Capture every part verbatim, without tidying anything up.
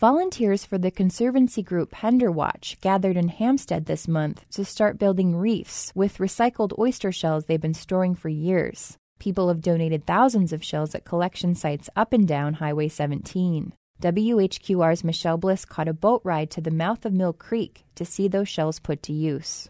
Volunteers for the conservancy group Penderwatch gathered in Hampstead this month to start building reefs with recycled oyster shells they've been storing for years. People have donated thousands of shells at collection sites up and down Highway seventeen. W H Q R's Michelle Bliss caught a boat ride to the mouth of Mill Creek to see those shells put to use.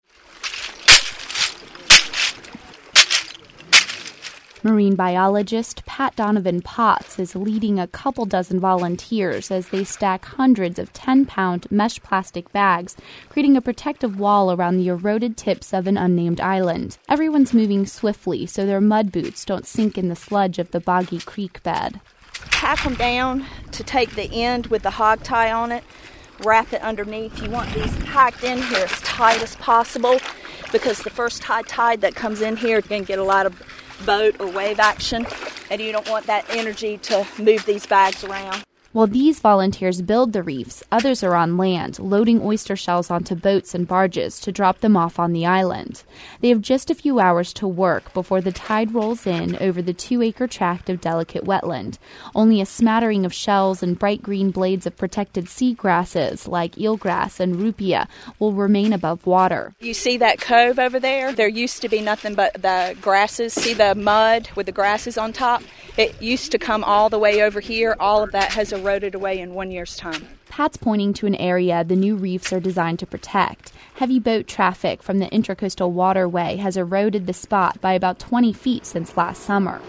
Marine biologist Pat Donovan Potts is leading a couple dozen volunteers as they stack hundreds of ten-pound mesh plastic bags, creating a protective wall around the eroded tips of an unnamed island. Everyone's moving swiftly so their mud boots don't sink in the sludge of the boggy creek bed. Pack them down to take the end with the hog tie on it, wrap it underneath. You want these packed in here as tight as possible because the first high tide that comes in here can get a lot of boat or wave action, and you don't want that energy to move these bags around. While these volunteers build the reefs, others are on land, loading oyster shells onto boats and barges to drop them off on the island. They have just a few hours to work before the tide rolls in over the two-acre tract of delicate wetland. Only a smattering of shells and bright green blades of protected sea grasses like eelgrass and rupia will remain above water. You see that cove over there? There used to be nothing but the grasses. See the mud with the grasses on top? It used to come all the way over here. All of that has eroded away in one year's time. Pat's pointing to an area the new reefs are designed to protect. Heavy boat traffic from the Intracoastal Waterway has eroded the spot by about twenty feet since last summer.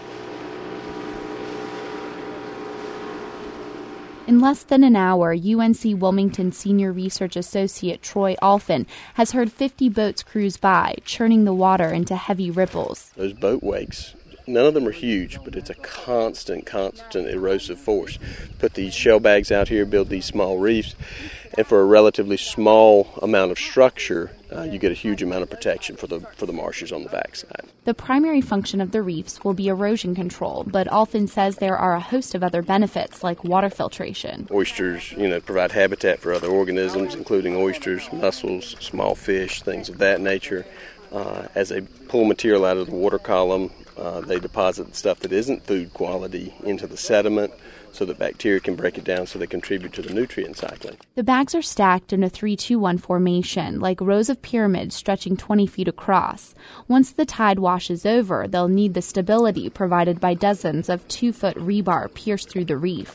In less than an hour, U N C Wilmington Senior Research Associate Troy Alphin has heard fifty boats cruise by, churning the water into heavy ripples. Those boat wakes, none of them are huge, but it's a constant, constant erosive force. Put these shell bags out here, build these small reefs, and for a relatively small amount of structure, uh, you get a huge amount of protection for the for the marshes on the backside. The primary function of the reefs will be erosion control, but Alphin says there are a host of other benefits like water filtration. Oysters, you know, provide habitat for other organisms, including oysters, mussels, small fish, things of that nature. Uh, as they pull material out of the water column, uh, they deposit stuff that isn't food quality into the sediment so that bacteria can break it down so they contribute to the nutrient cycling. The bags are stacked in a three two one formation, like rows of pyramids stretching twenty feet across. Once the tide washes over, they'll need the stability provided by dozens of two-foot rebar pierced through the reef.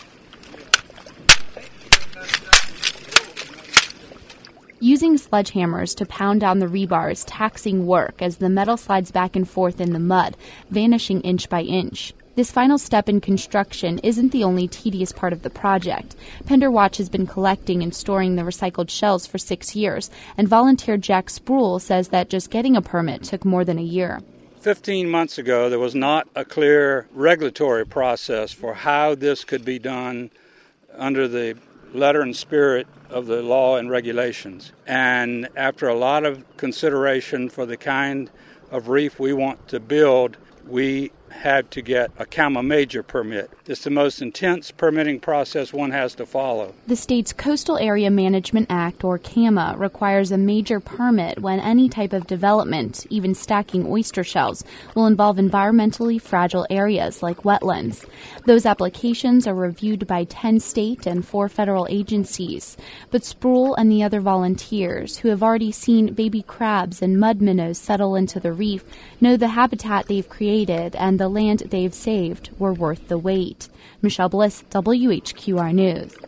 Using sledgehammers to pound down the rebar is taxing work as the metal slides back and forth in the mud, vanishing inch by inch. This final step in construction isn't the only tedious part of the project. Penderwatch has been collecting and storing the recycled shells for six years, and volunteer Jack Spruill says that just getting a permit took more than a year. Fifteen months ago, there was not a clear regulatory process for how this could be done under the letter and spirit of the law and regulations. And after a lot of consideration for the kind of reef we want to build, we had to get a CAMA major permit. It's the most intense permitting process one has to follow. The state's Coastal Area Management Act, or CAMA, requires a major permit when any type of development, even stacking oyster shells, will involve environmentally fragile areas like wetlands. Those applications are reviewed by ten state and four federal agencies. But Spruill and the other volunteers, who have already seen baby crabs and mud minnows settle into the reef, know the habitat they've created and the land they've saved were worth the wait. Michelle Bliss, W H Q R News.